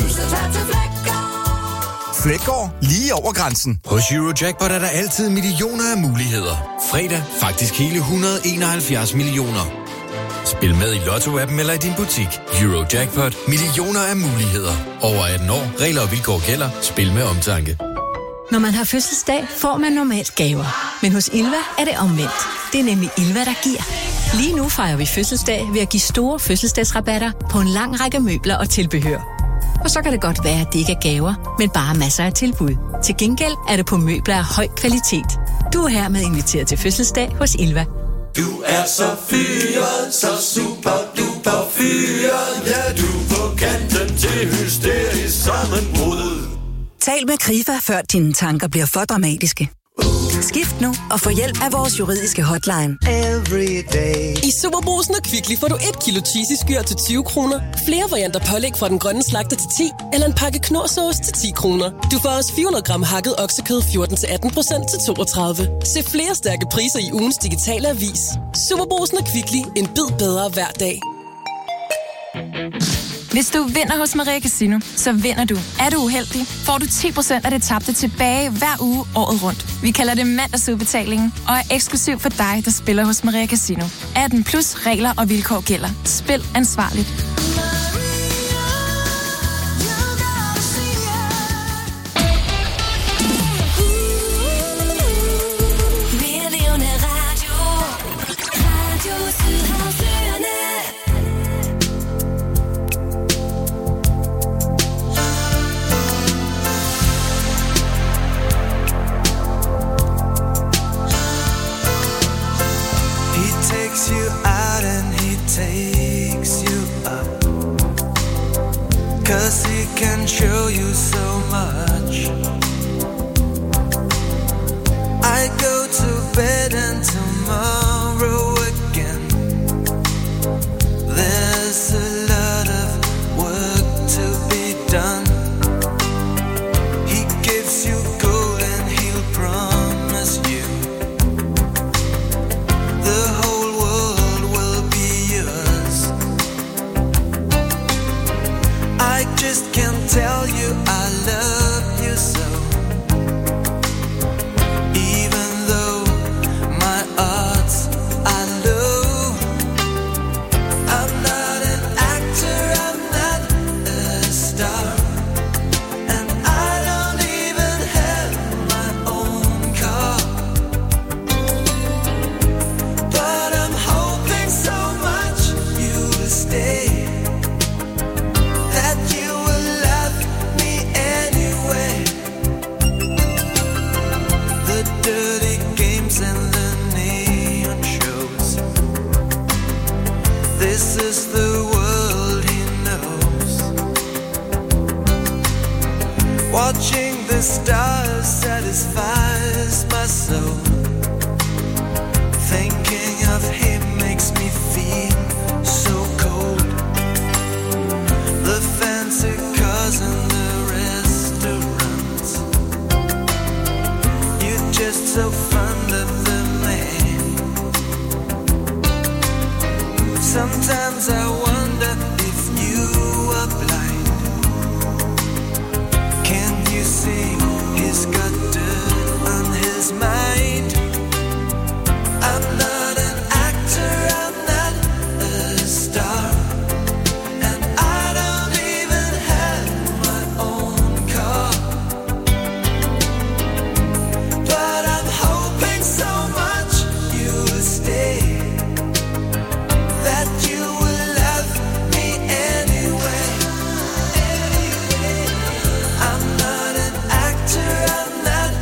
Flækgaard, lige over grænsen. Hos Eurojackpot er der altid millioner af muligheder. Fredag faktisk hele 171 millioner. Spil med i Lotto-appen eller i din butik. Eurojackpot. Millioner af muligheder. Over 18 år. Regler og vilkår gælder. Spil med omtanke. Når man har fødselsdag, får man normalt gaver. Men hos Ilva er det omvendt. Det er nemlig Ilva, der giver. Lige nu fejrer vi fødselsdag ved at give store fødselsdagsrabatter på en lang række møbler og tilbehør. Og så kan det godt være, at det ikke er gaver, men bare masser af tilbud. Til gengæld er det på møbler af høj kvalitet. Du er hermed inviteret til fødselsdag hos Ilva. Du er så fyret, så super duper fyret. Ja, du er på kanten til hysterisk sammenbrud. Tal med Krifa, før dine tanker bliver for dramatiske. Skift nu og få hjælp af vores juridiske hotline. I SuperBrugsen og Kvickly får du 1 kilo cheesy skyr til 20 kroner, flere varianter pålæg fra den grønne slagter til 10, eller en pakke knorrsauce til 10 kroner. Du får også 400 gram hakket oksekød 14-18% til 32. Se flere stærke priser i ugens digitale avis. SuperBrugsen og Kvickly. En bid bedre hver dag. Hvis du vinder hos Maria Casino, så vinder du. Er du uheldig, får du 10% af det tabte tilbage hver uge året rundt. Vi kalder det mandagsudbetalingen og er eksklusiv for dig, der spiller hos Maria Casino. 18 plus regler og vilkår gælder. Spil ansvarligt. You out and he takes you up, 'cause he can show you so much. I go to bed and tomorrow again. There's a lot of work to be done. He gives you gold and he'll promise you the whole world will be yours. I just can't tell you I love you so, even though my odds are low. I'm not an actor, I'm not a star, and I don't even have my own car. But I'm hoping so much you'll stay, that you will love me anyway. The dirty games and the neon shows, this is the world he knows. Watching the stars satisfies my soul. Thinking of him makes me feel so cold. The fancy cars and the restaurants, you're just so fond of the man. Sometimes I wonder if you are blind. Can you see he's got dirt on his mind? I'm not an actor, I'm not a star, and I don't even have my own car. But I'm hoping so much you'll stay, that you will love me anyway. I'm not an actor, I'm not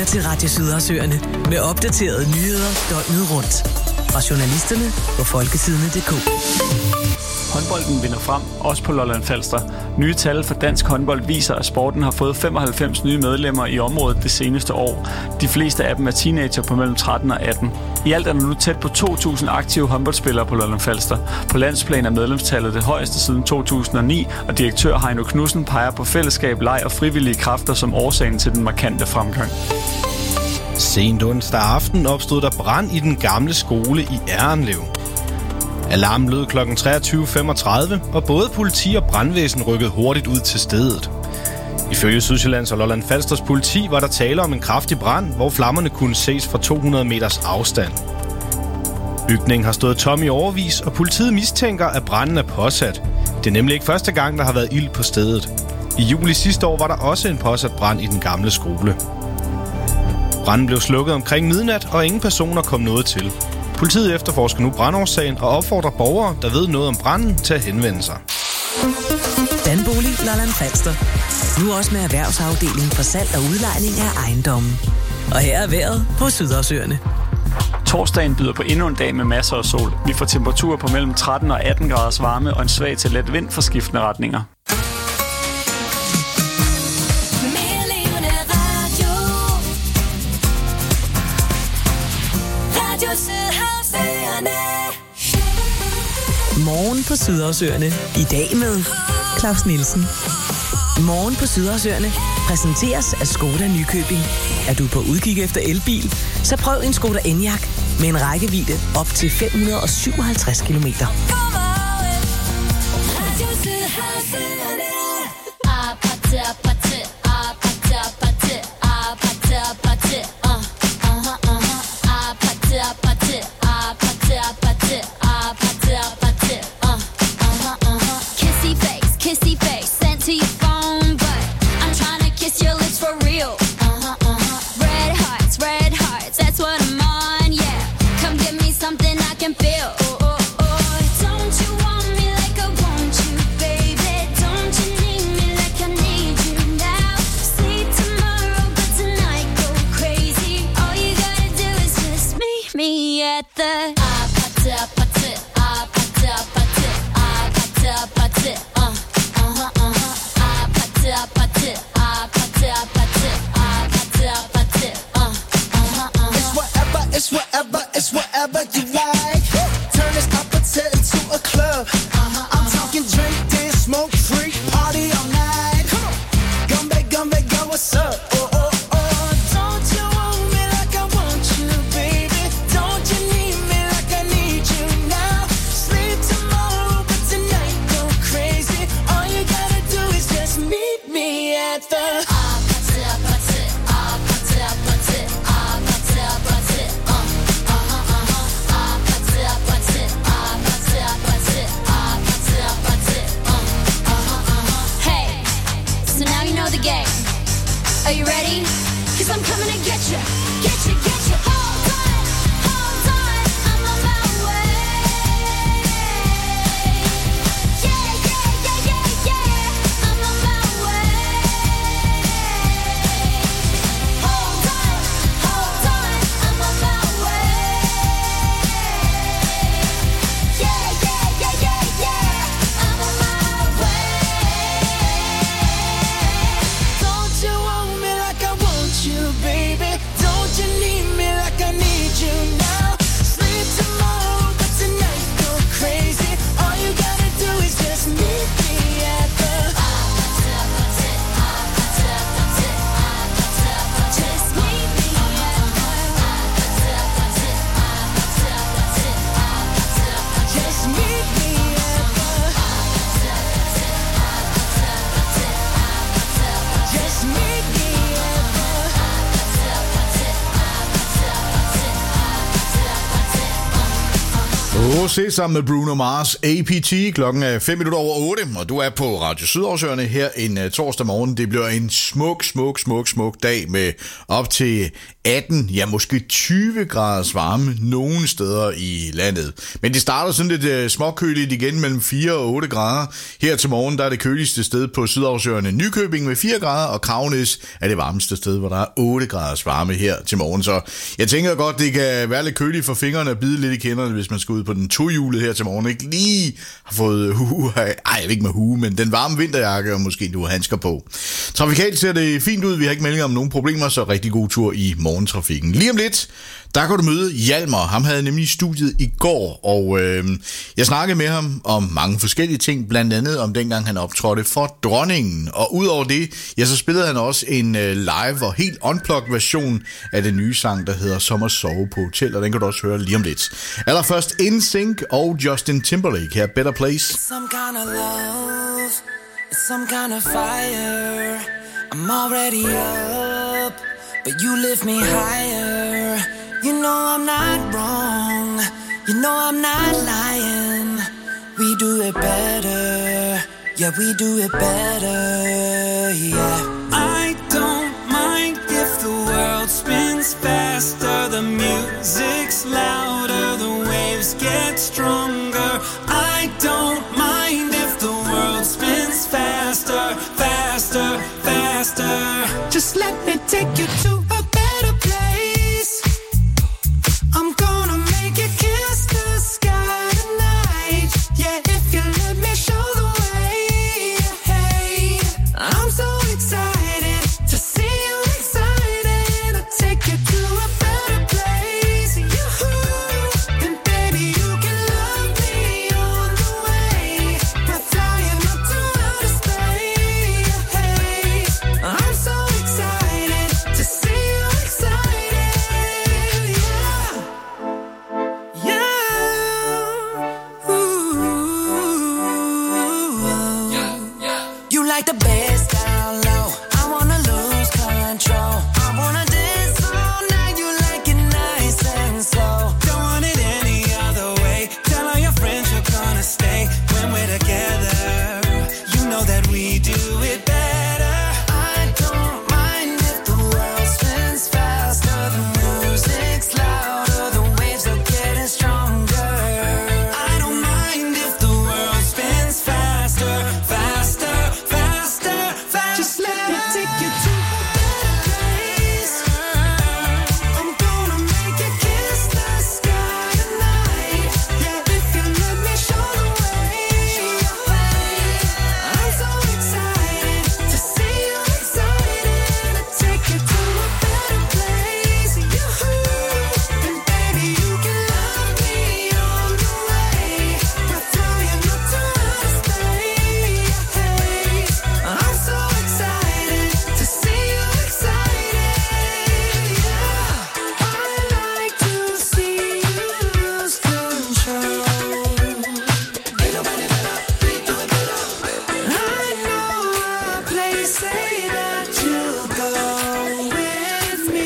til Radio Sydersøerne med opdaterede nyheder døgnet rundt. Fra journalisterne på folketidene.dk. Håndbolden vinder frem, også på Lolland Falster. Nye tal for dansk håndbold viser, at sporten har fået 95 nye medlemmer i området det seneste år. De fleste af dem er teenager på mellem 13 og 18. I alt er der nu tæt på 2.000 aktive håndboldspillere på Lolland Falster. På landsplan er medlemstallet det højeste siden 2009, og direktør Heino Knudsen peger på fællesskab, leg og frivillige kræfter som årsagen til den markante fremgang. Sent onsdag aften opstod der brand i den gamle skole i Errindlev. Alarmen lød kl. 23.35, og både politi og brandvæsen rykkede hurtigt ud til stedet. Ifølge Sydsjællands og Lolland Falsters politi var der tale om en kraftig brand, hvor flammerne kunne ses fra 200 meters afstand. Bygningen har stået tom i årevis, og politiet mistænker, at branden er påsat. Det er nemlig ikke første gang, der har været ild på stedet. I juli sidste år var der også en påsat brand i den gamle skole. Branden blev slukket omkring midnat, og ingen personer kom noget til. Politiet efterforsker nu brandårsagen og opfordrer borgere, der ved noget om branden, til at henvende sig. Danbolig Lolland Falster. Nu også med erhvervsafdelingen for salg og udlejning af ejendommen. Og her er vejret på Sydersøerne. Torsdagen byder på endnu en dag med masser af sol. Vi får temperaturer på mellem 13 og 18 graders varme og en svag til let vind for skiftende retninger. Morgen på Sydersøerne. I dag med Claus Nielsen. Morgen på Sydersøerne præsenteres af Skoda Nykøbing. Er du på udkig efter elbil, så prøv en Skoda Enyaq med en rækkevidde op til 557 kilometer. Rosé sammen med Bruno Mars, APT. Klokken er 8:05, og du er på Radio Sydhavsøerne her en torsdag morgen. Det bliver en smuk dag med op til 18, ja måske 20 graders varme nogle steder i landet. Men det starter sådan lidt småkøligt igen mellem 4 og 8 grader. Her til morgen der er det køligste sted på Sydhavsøerne Nykøbing med 4 grader, og Kravnæs er det varmeste sted, hvor der er 8 graders varme her til morgen. Så jeg tænker godt, det kan være lidt køligt for fingrene og bide lidt i kinderne, hvis man skal ud på den tohjulede her til morgen. Ikke lige har fået hue, jeg ved ikke med hue, men den varme vinterjakke og måske du har handsker på. Trafikalt ser det fint ud, vi har ikke meldinger om nogen problemer, så rigtig god tur i morgentrafikken. Lige om lidt, der kan du møde Hjalmar. Ham havde nemlig studiet i går, og jeg snakkede med ham om mange forskellige ting, blandt andet om dengang han optrådte for Dronningen. Og udover det, ja, så spillede han også en live og helt unplugged version af den nye sang, der hedder Som at sove på hotel, og den kan du også høre lige om lidt. Allerførst NSYNC og Justin Timberlake her, Better Place. Some kind of love, some kind of fire. I'm already up, but you lift me higher. You know I'm not wrong, you know I'm not lying. We do it better, yeah, we do it better, yeah. I don't mind if the world spins faster, the music's louder, the waves get stronger. I don't mind if the world spins faster, faster, faster. Just let me take you to a better place. I'm gonna make you kiss the sky tonight. Yeah, if you let me show the way. Hey, I'm so excited to see you excited. I'll take you to a better place. And baby, you can love me on the way. We're flying up to outer space. Hey, I'm so excited to see you excited. Yeah, yeah. Ooh. You like the bass down low. I wanna lose control. I wanna dance all night. You like it nice and slow. Don't want it any other way. Tell all your friends you're gonna stay when we're together. You know that we do it better. I don't mind if the world spins faster, the music's louder, the waves are getting stronger. I don't mind if the world spins faster, faster, faster, faster. Just let me take you to a better place. I'm gonna make you kiss the sky tonight. Yeah, if you let me show the way. I'm so excited to see you excited. I'll take you to a better place. And baby, you can love me on the way. We're flying up to outer space. I'm so excited to see you excited. Yeah, I like to see you lose control. I know a place, say that you'll go with me.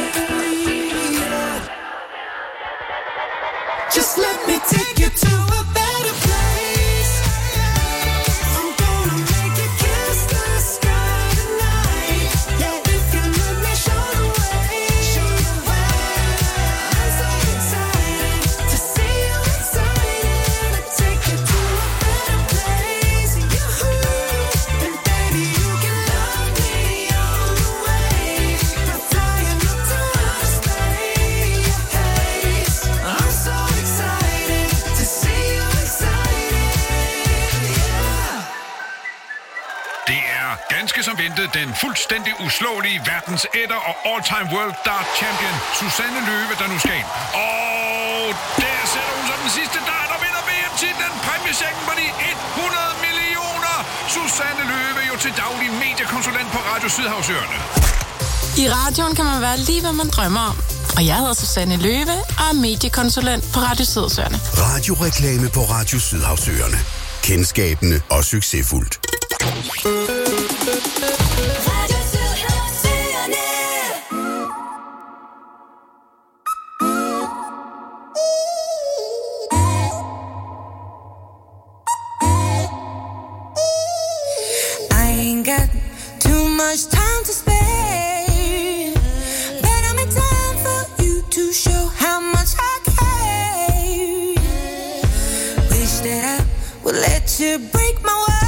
Just let me take you to a better place. I'm gonna make you kiss the sky tonight. Yeah, if you let me show the way. I'm so excited to see you excited. I'll take you to a better place. And baby, you can love me all the way. We're flying up to outer space. I'm so excited to see you excited. Yeah. Det er ganske som ventet den fuldstændig uslåelige verdens etter og all-time world dart champion Susanne Løve, der nu skal ind. Og der sætter hun som den sidste dart og vinder VM-titlen. Præmiechecken på de 100 millioner. Susanne Løve jo til daglig mediekonsulent på Radio Sydhavsøerne. I radioen kan man være lige, hvad man drømmer om. Og jeg hedder Susanne Løve og er mediekonsulent på Radio Sydhavsøerne. Radioreklame på Radio Sydhavsøerne. Kendskabende og succesfuldt. to show how much I care. Wish that I would let you break my word.